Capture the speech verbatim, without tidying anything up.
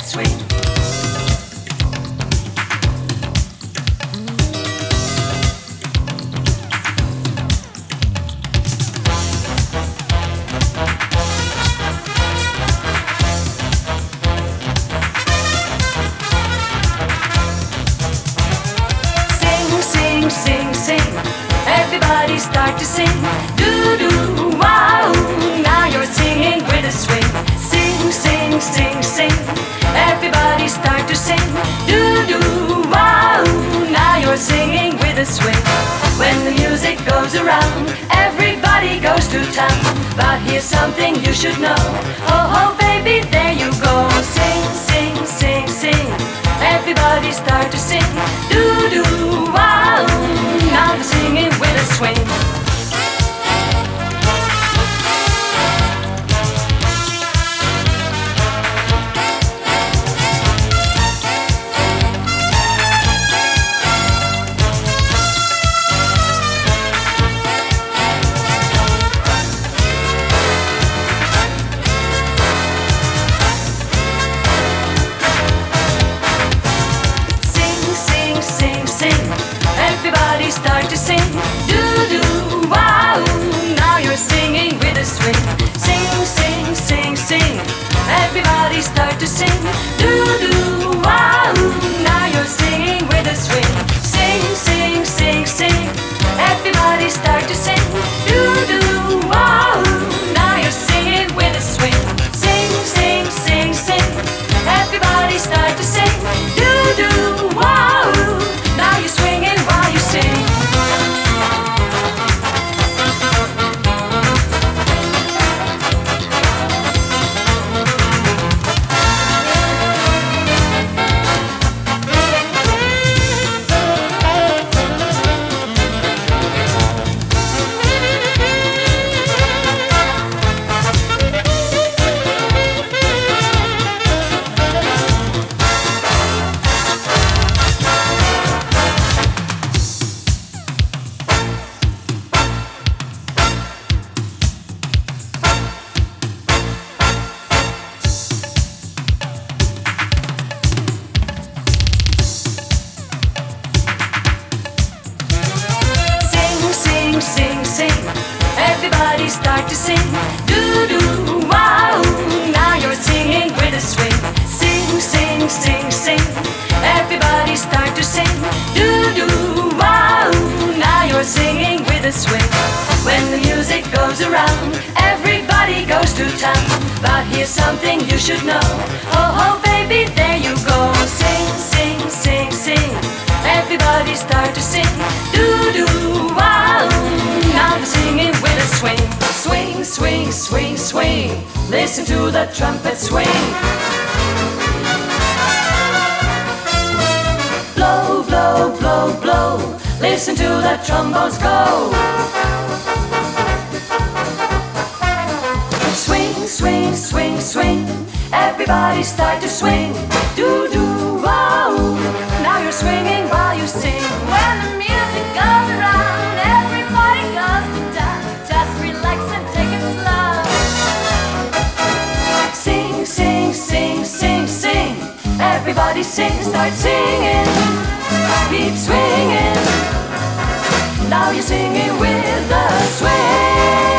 that swing. Sing, sing, sing, everybody start to sing. Do do wow, now you're singing with a swing. Sing, sing, sing, sing, everybody start to sing. Do do wow, now you're singing with a swing. When the music goes around, everybody goes to town. But here's something you should know. Oh, oh, baby, there you go. Sing, sing, sing, sing, everybody start to sing. Do do wow, now you're singing with a swing. Everybody start to sing. Do do wow, now you're singing with a swing. Sing, sing, sing, sing, everybody start to sing. Do do wow, now you're singing with a swing. Sing, sing, sing, sing, everybody start to sing. Do do wow, now you're singing with a swing. Sing, sing, sing, sing, everybody start to sing. Do do wow, now you're swinging while you sing. Sing, sing, everybody start to sing. Do do wow, now you're singing with a swing. Sing, sing, sing, sing, everybody start to sing. Do do wow, now you're singing with a swing. When the music goes around, everybody goes to town. But here's something you should know. Oh, oh, baby, there you go. Sing, sing, sing, sing, everybody start to sing. Do do wow, now you're singing with a swing. Swing, swing, swing, swing, listen to the trumpet swing. Blow, blow, blow, blow, listen to the trombones go. Swing, swing, swing, swing, everybody start to swing. Do do wow, now you're swinging while you sing. When the music goes around, everybody goes to town. Just relax and take it slow. Sing, sing, sing, sing, sing, everybody sing, start singing. Keep swinging, now you're singing with the swing.